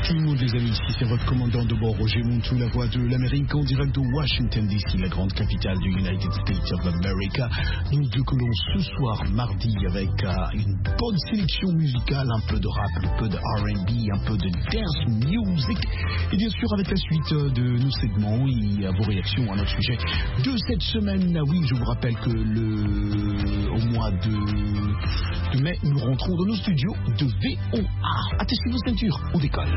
Tout le monde, les amis, ici c'est votre commandant de bord, Roger Montou, la voix de l'Amérique, en direct de Washington DC, la grande capitale du United States of America. Nous décollons ce soir, mardi, avec une bonne sélection musicale, un peu de rap, un peu de R&B, un peu de dance music, et bien sûr avec la suite de nos segments et vos réactions à notre sujet de cette semaine. Oui, je vous rappelle que au mois de mai, nous rentrons dans nos studios de VOA. Attachez vos ceintures, on décolle.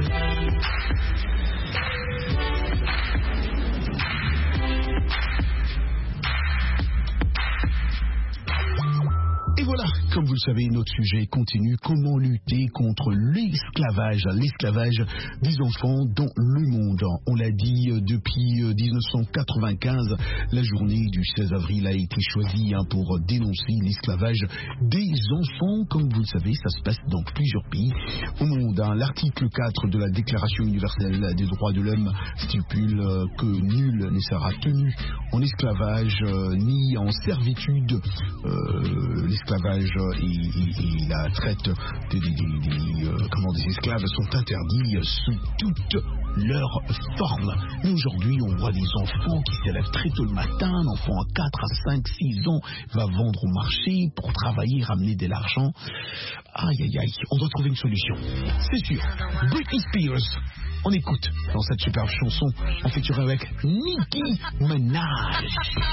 Et voilà, comme vous le savez, notre sujet continue. Comment lutter contre l'esclavage des enfants dans le monde. On l'a dit depuis 1995, la journée du 16 avril a été choisie pour dénoncer l'esclavage des enfants. Comme vous le savez, ça se passe dans plusieurs pays au monde. L'article 4 de la Déclaration universelle des droits de l'homme stipule que nul ne sera tenu en esclavage ni en servitude. L'esclavage et la traite des esclaves sont interdits sous toutes leurs formes. Mais aujourd'hui, on voit des enfants qui s'élèvent très tôt le matin. Un enfant à 4, à 5, 6 ans va vendre au marché pour travailler, ramener de l'argent. Aïe, aïe, aïe, on doit trouver une solution. C'est sûr. Britney Spears, on écoute dans cette superbe chanson en featuring avec Nicki Minaj.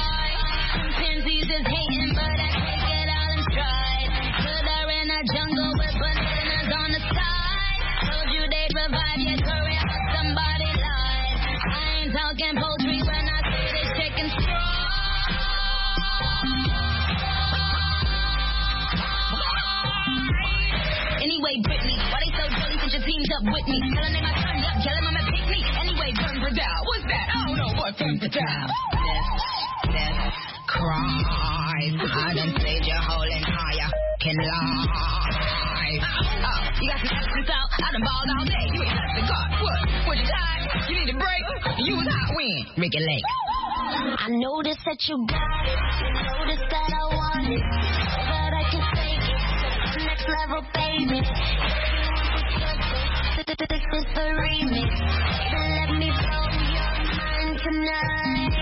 Jungle with bananas on the side. Told you they'd revive your career, but somebody lied. I ain't talking poultry when I say this chicken straw. Anyway, Britney, why they so jelly since you teamed up with me? Tell them they my turned up, tell them I'm a pick me. Anyway, burn for down. What's that? I don't know what burn for down. This cries. I done played your whole entire can lie. Oh, you got some substance out. I done balled all day. You ain't touched the God. What you tired? You need a break? You was hot when? Ricky Lake. I noticed that you got it. You noticed that I want it. But I can take it. Next level, baby. This is the remix. So let me blow your mind tonight.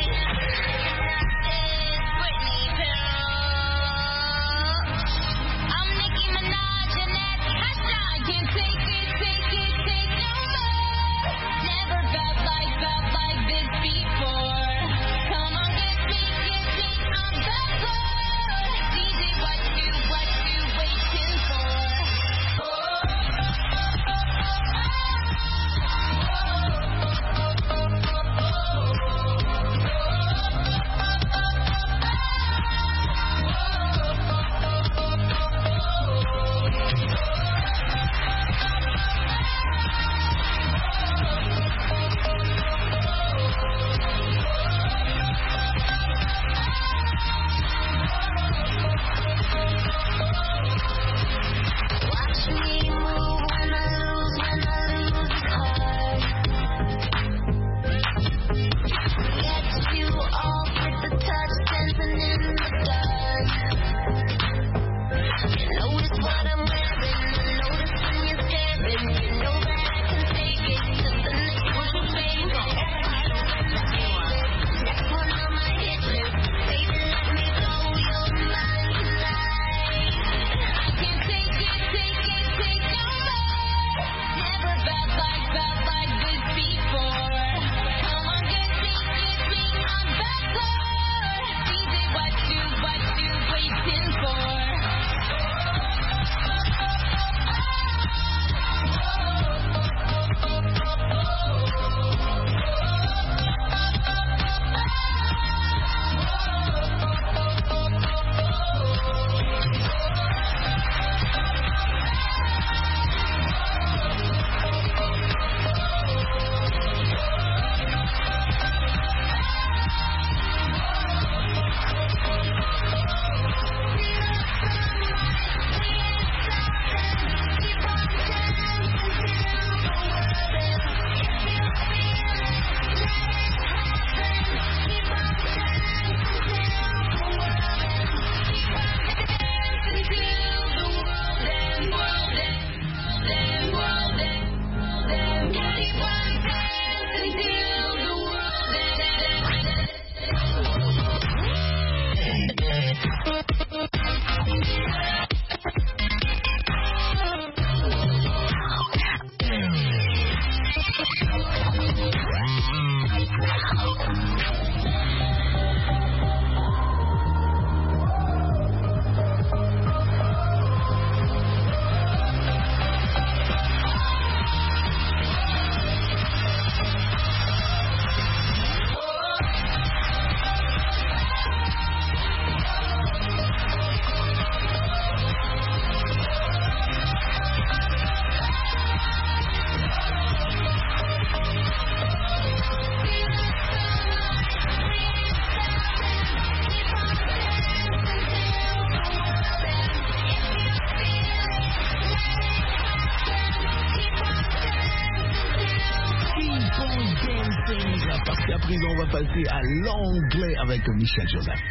Parce qu'à présent, on va passer à l'anglais avec Michel Joseph.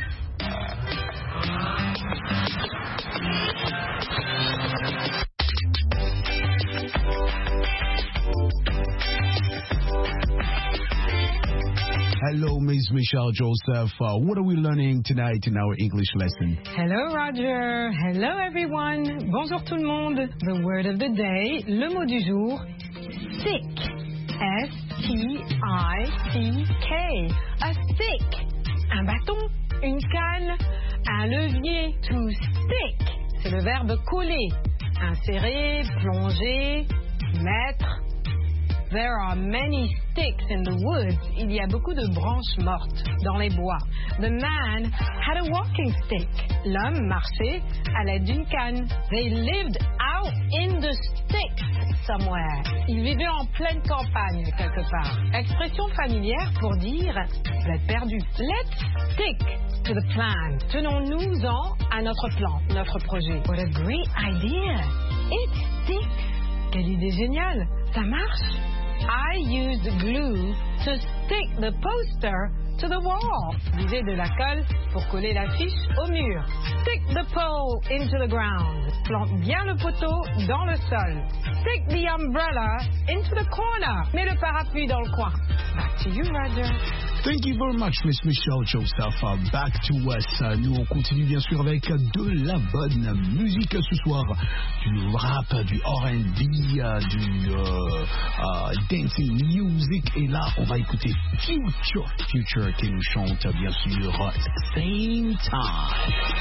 Hello, Ms. Michelle Joseph. What are we learning tonight in our English lesson? Hello, Roger. Hello, everyone. Bonjour tout le monde. The word of the day, le mot du jour, stick. S-T-I-C-K. A stick. Un bâton, une canne, un levier. To stick. C'est le verbe coller. Insérer, plonger, mettre. There are many sticks in the woods. Il y a beaucoup de branches mortes dans les bois. The man had a walking stick. L'homme marchait à l'aide d'une canne. They lived out in the sticks somewhere. Ils vivaient en pleine campagne quelque part. Expression familière pour dire vous êtes perdu. Let's stick to the plan. Tenons-nous-en à notre plan, notre projet. What a great idea. It sticks. Quelle idée géniale. Ça marche. I used glue to stick the poster to the wall. J'utilisais de la colle pour coller l'affiche au mur. Stick the pole into the ground. Plante bien le poteau dans le sol. Stick the umbrella into the corner. Mets le parapluie dans le coin. Back to you, Roger. Thank you very much, Miss Michelle Joseph. Back to us. Nous, on continue bien sûr avec de la bonne musique ce soir. Du rap, du R&B, du dancing music. Et là, on va écouter Future qui nous chante bien sûr Same Time.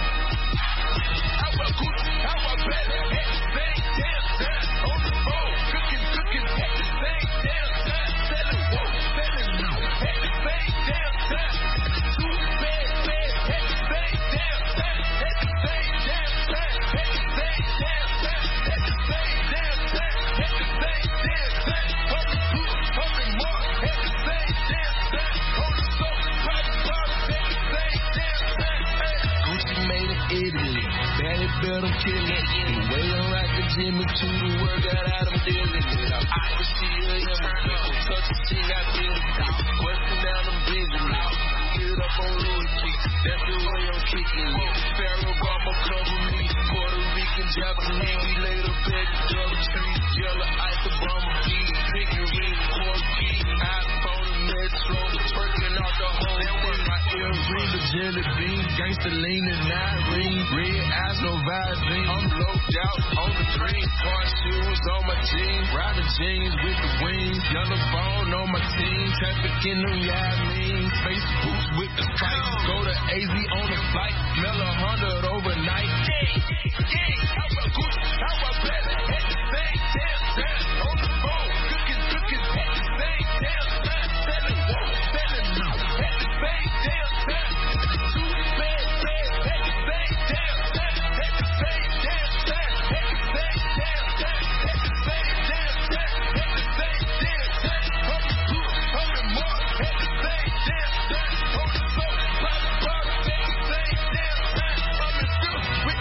Build them killing it. The way I'm rocking Jimmy to the work out I'm dealing it. I can see her in my people. Touch the shit, I feel the top. Busting down them Benjamin. Get up on Louis kick. That's the way I'm kicking it. Pharaoh Obama cover me. Puerto Rican, Japanese. We laid up at the double tree. Yellow ice, Obama beat. Pickery, corky. iPhone and Metro. Twerking out the whole thing. My earring, the jelly bean. Gangsta leaning, not ring. Red eyes, no Visine. I'm loped out on the dream. Car shoes on my team. Riding jeans with the wings. Yellow bone on my team. Traffic in them, yeah, I mean. Face boots with the stripes. Go to AZ on the flight. Smell 100 overnight. How about Gucci? How about better? At the same time, on the phone. Cooking, at the same time. Selling, out. At the same time. Too bad, at the same time. At the same time. At the same time. At the same time. At the same time. Humming more. At the same time. On the floor, pop, at the same time. Coming through with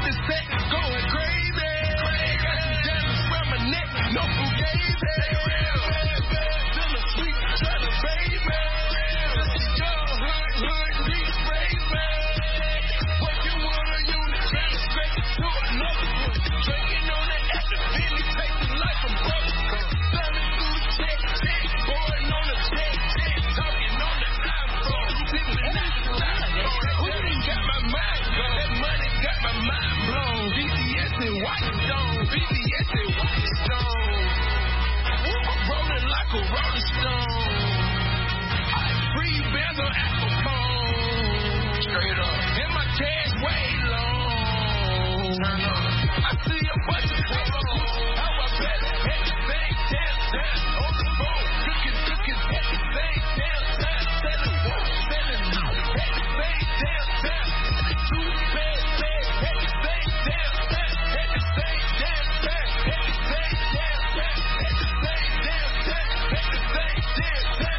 VVS and White Stone. Rolling like a Rolling Stone. Free bands on Apple Cone. Straight up. And my cash way long. Turn up. I see a bunch of clothes. How I bet everything down on the phone. Cooking everything down. Selling walk, selling out. Everything down. Too bad, everything down. Everything down. Everything down. Everything down. Everything down.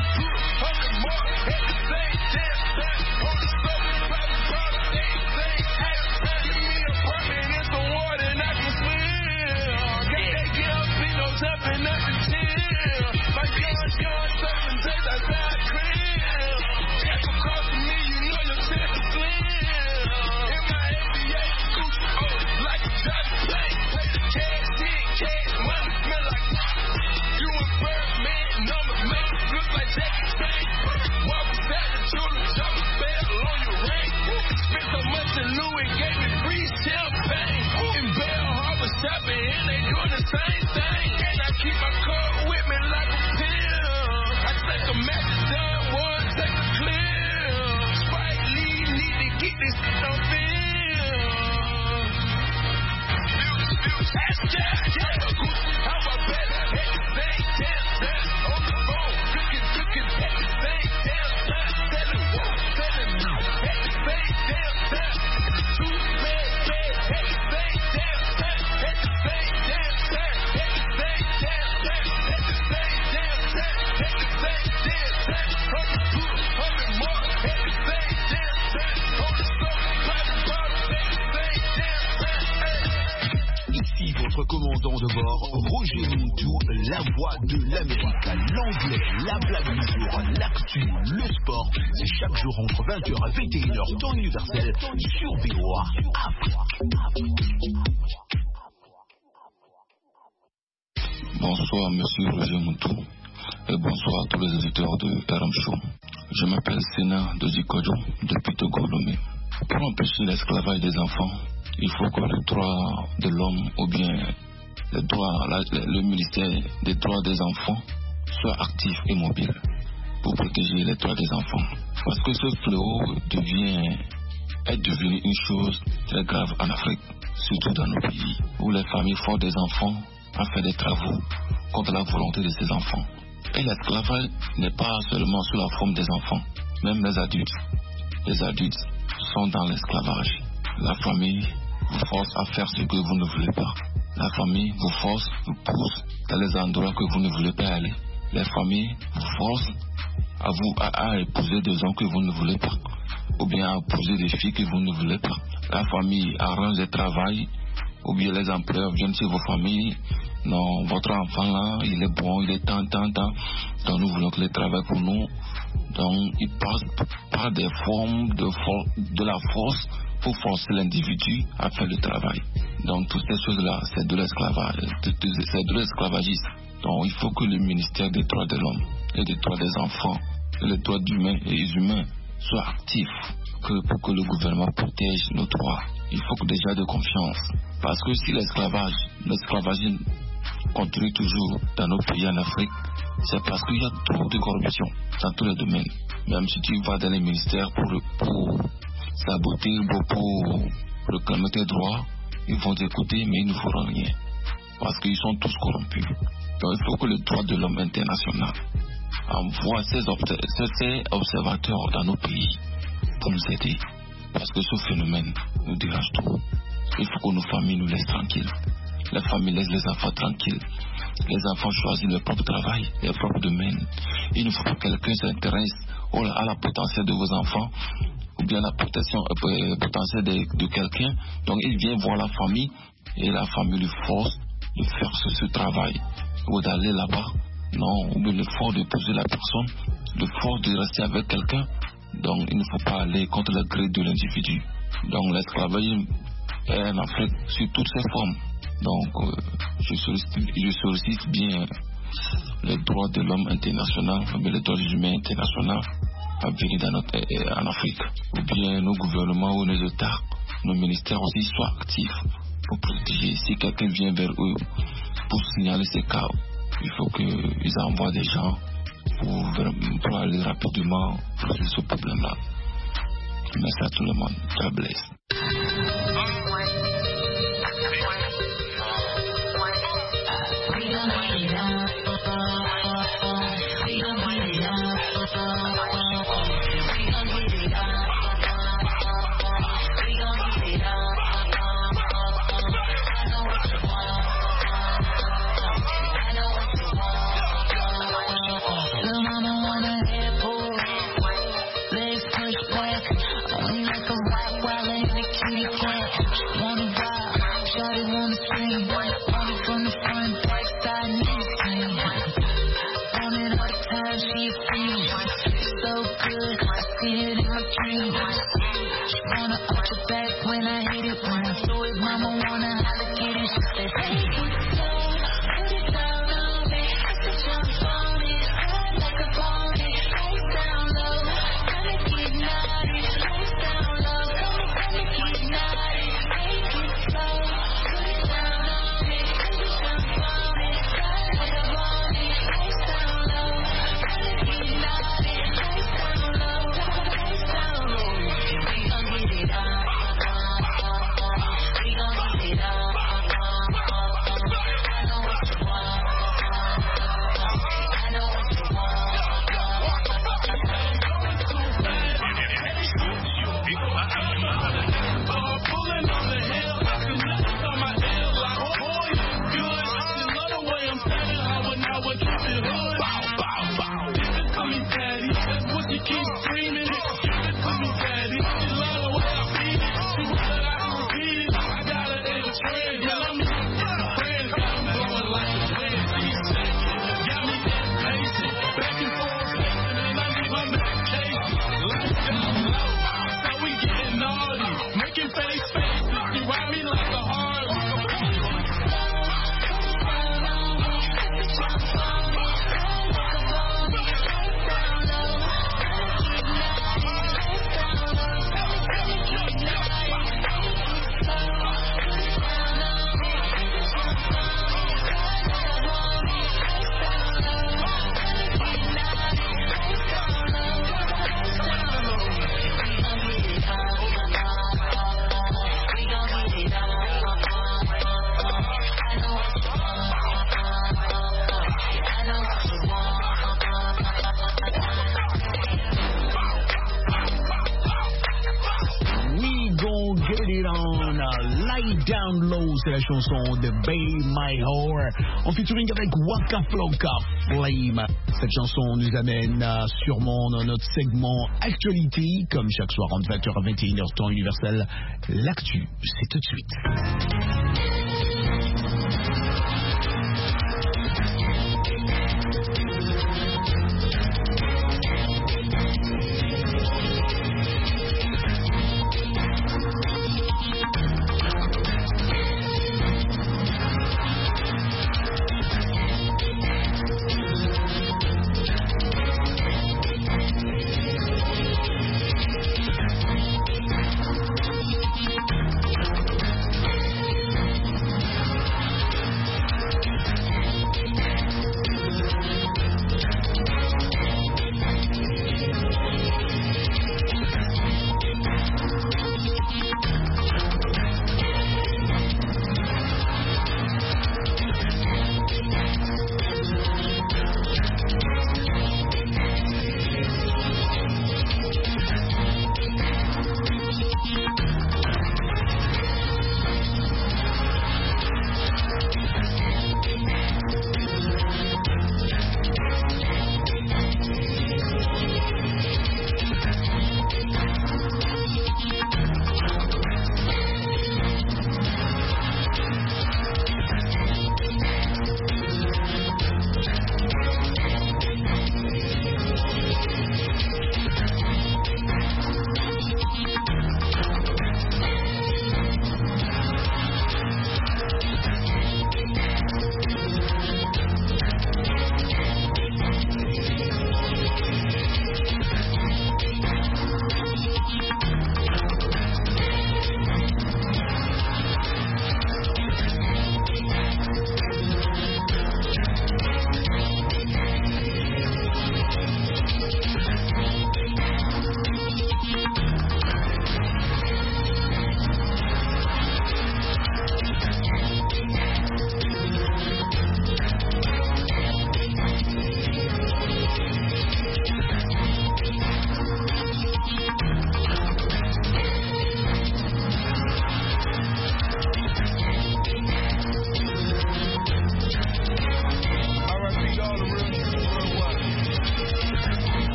Commandant de bord, Roger Montou, la voix de l'Amérique, l'anglais, la blague du jour, l'actu, le sport, c'est chaque jour entre 20h et 21h, temps universel, sur VOA Afrique. Bonsoir monsieur Roger Montou et bonsoir à tous les auditeurs de RM Show. Je m'appelle Sénat de Zikojo depuis Togo-Lomé. Pour empêcher l'esclavage des enfants, il faut que le droit de l'homme ou bien le ministère des droits des enfants soit actif et mobile pour protéger les droits des enfants. Parce que ce fléau est devenu une chose très grave en Afrique, surtout dans nos pays, où les familles forcent des enfants à faire des travaux contre la volonté de ces enfants. Et l'esclavage n'est pas seulement sous la forme des enfants, même les adultes. Les adultes sont dans l'esclavage. La famille vous force à faire ce que vous ne voulez pas. La famille vous force, vous pousse dans les endroits que vous ne voulez pas aller. Les familles vous forcent à épouser des hommes que vous ne voulez pas, ou bien à épouser des filles que vous ne voulez pas. La famille arrange le travail, ou bien les employeurs viennent chez vos familles. Non, votre enfant là, il est bon, il est tant. Donc nous voulons qu'il travaille pour nous. Donc il passe par des formes de la force pour forcer l'individu à faire le travail. Donc toutes ces choses-là, c'est de l'esclavage, c'est de l'esclavagisme. Donc il faut que le ministère des droits de l'homme et des droits des enfants et les droits humains et humains soient actifs pour que le gouvernement protège nos droits. Il faut déjà de confiance. Parce que si l'esclavagisme continue toujours dans nos pays en Afrique, c'est parce qu'il y a trop de corruption dans tous les domaines. Même si tu vas dans les ministères pour saboter, pour réclamer tes droits, ils vont t'écouter, mais ils ne feront rien. Parce qu'ils sont tous corrompus. Donc il faut que le droit de l'homme international envoie ses observateurs dans nos pays pour nous aider. Parce que ce phénomène nous dérange trop. Il faut que nos familles nous laissent tranquilles. Les familles laissent les enfants tranquilles. Les enfants choisissent leur propre travail, leur propre domaine. Il ne faut pas que quelqu'un s'intéresse à la potentiel de vos enfants ou bien la potentiel de quelqu'un. Donc il vient voir la famille et la famille lui force de faire ce travail ou d'aller là-bas. Non, ou bien le force de poser la personne, le force de rester avec quelqu'un. Donc il ne faut pas aller contre le gré de l'individu. Donc l'esclavagisme est en Afrique sur toutes ses formes. Donc je sollicite bien les droits de l'homme international, les droits humains internationaux à venir en Afrique. Ou bien nos gouvernements ou nos États, nos ministères aussi soient actifs pour protéger. Si quelqu'un vient vers eux pour signaler ces cas, il faut qu'ils envoient des gens pour aller rapidement résoudre ce problème-là. Merci à tout le monde. God bless. C'est la chanson de Bay My Whore en featuring avec Waka Flocka Flame. Cette chanson nous amène sûrement dans notre segment actualité, comme chaque soir entre 20h à 21h temps universel. L'actu, c'est tout de suite.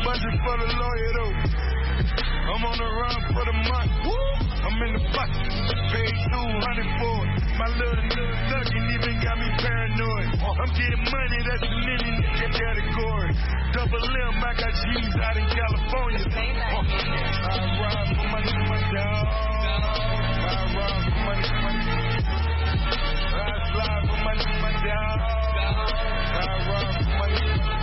budget for the lawyer though. I'm on the run for the month. I'm in the bucket. Paid $200 for it. My little nugget even got me paranoid. I'm getting money, that's the nigga category. Double M, I got G's out in California. I ride for money for my dog. I ride for money for my dog. I slide for money for my dog. I ride for money for my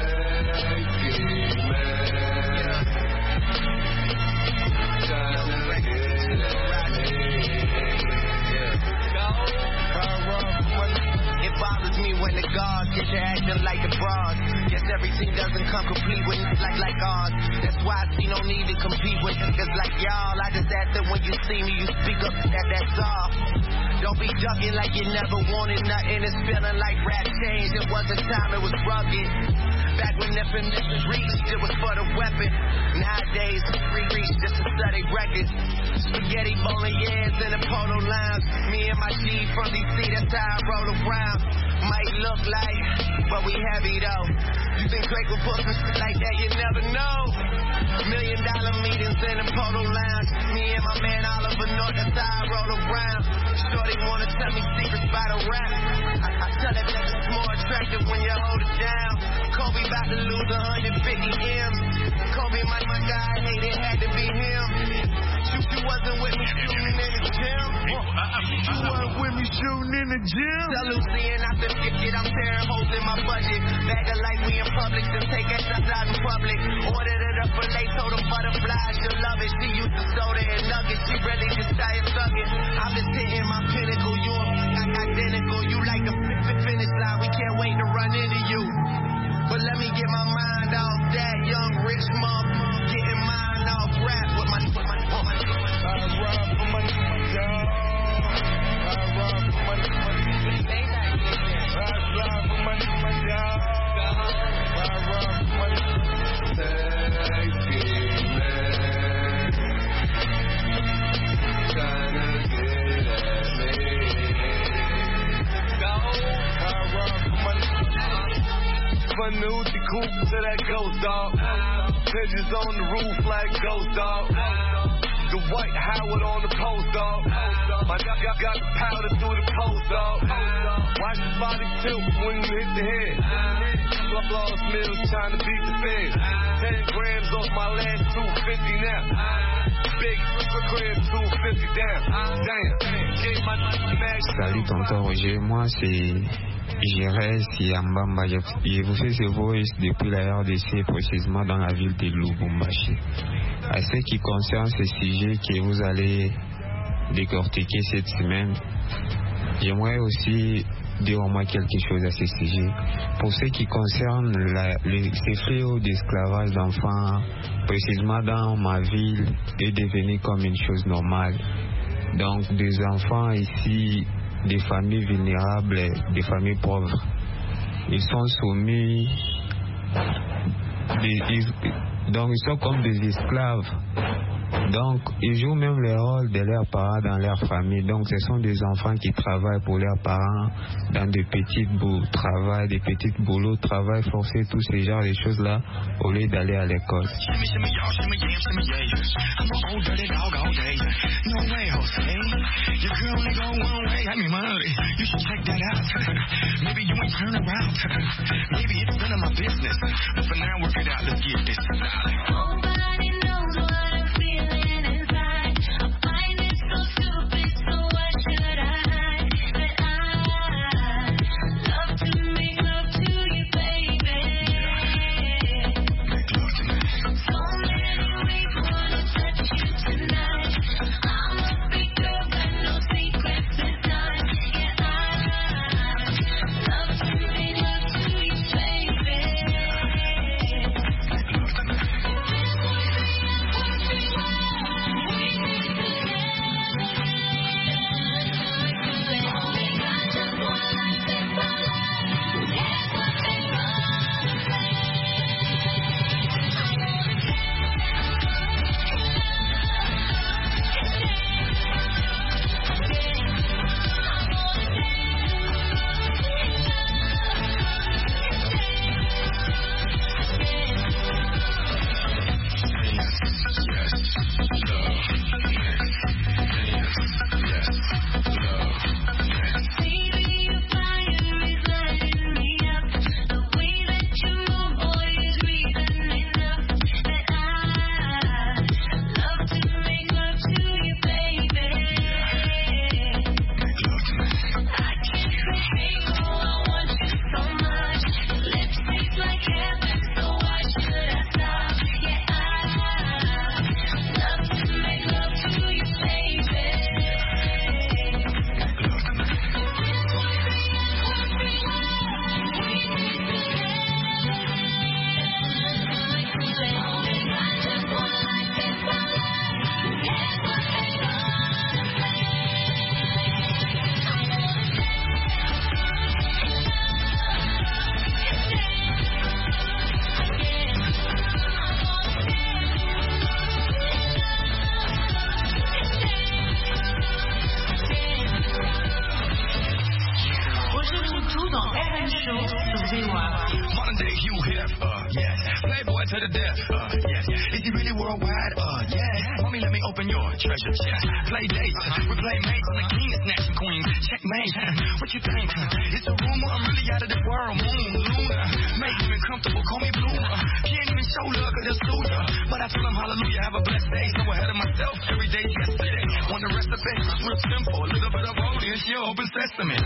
It bothers me when the gods get to acting like the bras. Guess everything doesn't come complete with like ours. That's why I see no need to compete with niggas like y'all. I just ask that when you see me, you speak up, that's all. Don't be ducking like you never wanted nothing. It's feeling like rap changed. It wasn't time, it was rugged. Back when definitions reached, it was for the weapon. Nowadays, reach just to study records. Spaghetti bolognese in the polo lounge. Me and my G from DC, that's how I roll around. Might look like, but we heavy though. You think Drake will put some shit like that? You never know. $1 million meetings in the polo lounge. Me and my man Oliver North, that's how I roll around. Shorty wanna tell me secrets by the rap. I tell that it's more attractive when you hold it down. Kobe about to lose 150 M's. Kobe, my guy, hate it had to be him. You wasn't with me shooting in the gym. You weren't with me shooting in the gym. Tell Lucy and I said, I'm tearing holes in my budget. Bag of like we in public, then take that stuff out in public. Ordered it up for late, told them butterflies, you'll love it. She used to soda and nuggets, she really just tired sucking. I'm just hitting my pinnacle, you and identical. You like the finish line, we can't wait to run into you. But let me get my mind off that young rich motherfucker, getting mine off rap with my I ride for money for my dog. I ride for money for my dog. I slide for money for my dog. I ride for money for my sexy man. Tryna get at me. I ride for money for my dog. From the Uzi coupe to that ghost dog. Pigeons on the roof like ghost dog. The white Howard on the post dog. My dog got the powder through the post dog. Watch the body tilt when you hit the head. Lost mills trying to beat the feds. 10 grams off my last 250 now. Big crib 250 down. Damn. Gave my max. Salut tonton Roger, moi c'est Jérez Yambamba. Je vous fais ce voice depuis la RDC, précisément dans la ville de Lubumbashi. À ce qui concerne ce sujet que vous allez décortiquer cette semaine, j'aimerais aussi dire au moins quelque chose à ce sujet. Pour ce qui concerne ces fléaux d'esclavage d'enfants, précisément dans ma ville, est devenu comme une chose normale. Donc des enfants ici, des familles vulnérables, des familles pauvres, ils sont soumis, donc ils sont comme des esclaves. Donc ils jouent même le rôle de leurs parents dans leur famille. Donc ce sont des enfants qui travaillent pour leurs parents dans des petits travail, des petits boulots, travail forcé, tous ces genres de choses là, au lieu d'aller à l'école. boy to the death. Yeah. Is he really worldwide? Yeah. Mommy, let me open your treasure chest. Play dates, we play mates. I'm the king of snatching queens. Checkmate. What you think? It's a rumor. I'm really out of this world. Moon, Luna. Make me comfortable. Call me Bloomer. Can't even show love 'cause they'll sue ya. But I tell them hallelujah. Have a blessed day. So ahead of myself. Every day yesterday. Want the rest of it? It's real simple. A little bit of audience. You're open sesame.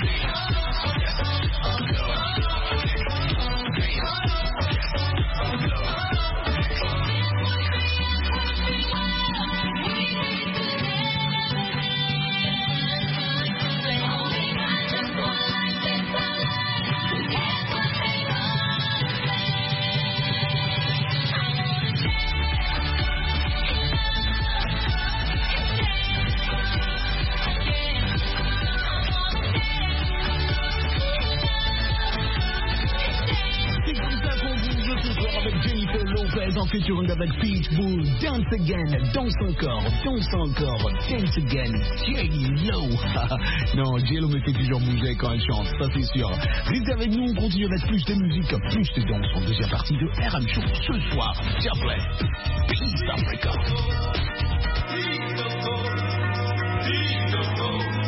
En featuring avec Pitbull, Dance Again, danse encore, Dance Again, J-Lo. Non, J-Lo me fait toujours bouger quand elle chante, ça c'est sûr. Restez avec nous, on continue avec plus de musique, plus de danse en deuxième partie de RM Show. Ce soir, Jablay, Peace Africa.